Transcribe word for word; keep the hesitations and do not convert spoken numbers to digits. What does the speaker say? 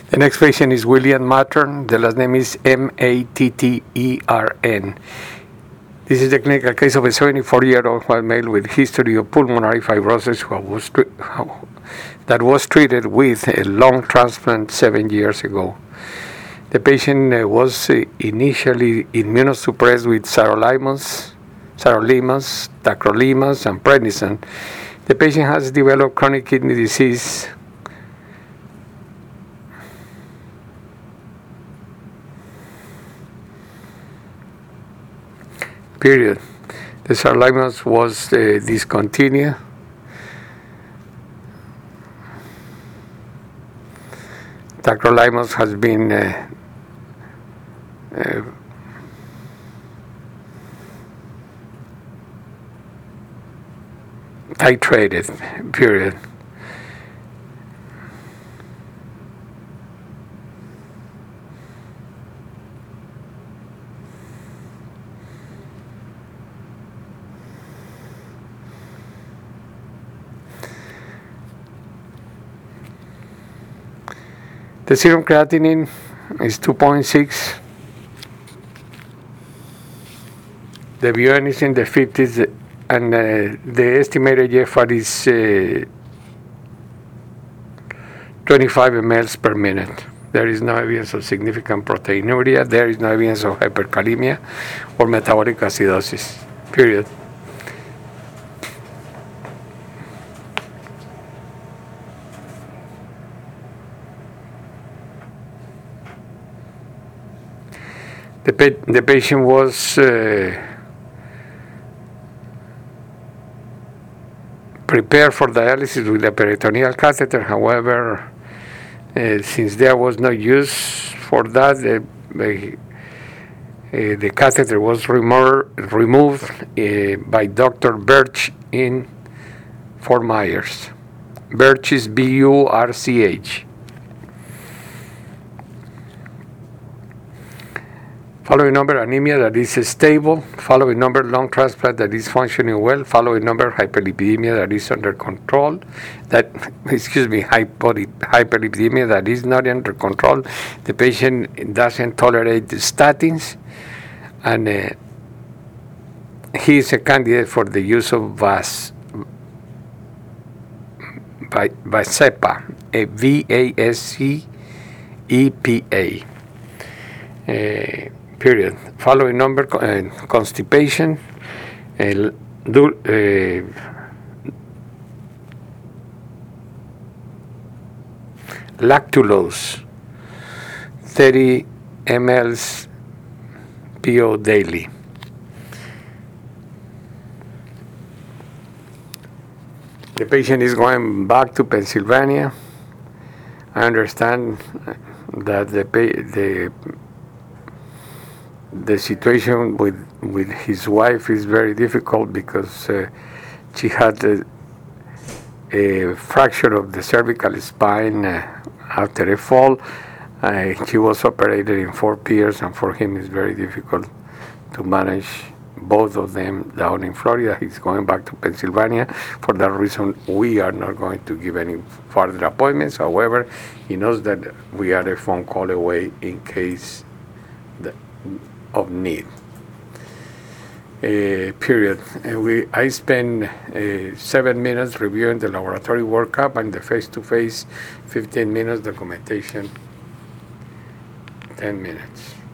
The next patient is William Mattern. The last name is M A T T E R N. This is the clinical case of a seventy-four-year-old white male with history of pulmonary fibrosis who was that was treated with a lung transplant seven years ago. The patient uh, was uh, initially immunosuppressed with sirolimus, sirolimus, tacrolimus, and prednisone. The patient has developed chronic kidney disease, period. The sirolimus was uh, discontinued. Tacrolimus has been uh, uh, titrated, period. The serum creatinine is two point six. The B U N is in the fifties, and uh, the estimated G F R is uh, twenty-five milliliters per minute. There is no evidence of significant proteinuria. There is no evidence of hyperkalemia or metabolic acidosis, period. The, pa- the patient was uh, prepared for dialysis with a peritoneal catheter. However, uh, since there was no use for that, uh, uh, the catheter was remo- removed uh, by Doctor Birch in Fort Myers. Birch is B U R C H. Following number, anemia that is stable. Following number, lung transplant that is functioning well. Following number, hyperlipidemia that is under control. That, excuse me, hyper, hyperlipidemia that is not under control. The patient doesn't tolerate the statins, and uh, he is a candidate for the use of Vas, Vascepa, a V A S C E P A. Uh, period. Following number, uh, constipation, uh, do, uh, lactulose, thirty milliliters P O daily. The patient is going back to Pennsylvania. I understand that the the The situation with, with his wife is very difficult because uh, she had a, a fracture of the cervical spine uh, after a fall. Uh, she was operated in Fort Pierce, and for him it's very difficult to manage both of them down in Florida. He's going back to Pennsylvania. For that reason, we are not going to give any further appointments. However, he knows that we are a phone call away in case the of need. Uh, period. And we, I spent uh, seven minutes reviewing the laboratory workup and the face-to-face, fifteen minutes documentation, ten minutes.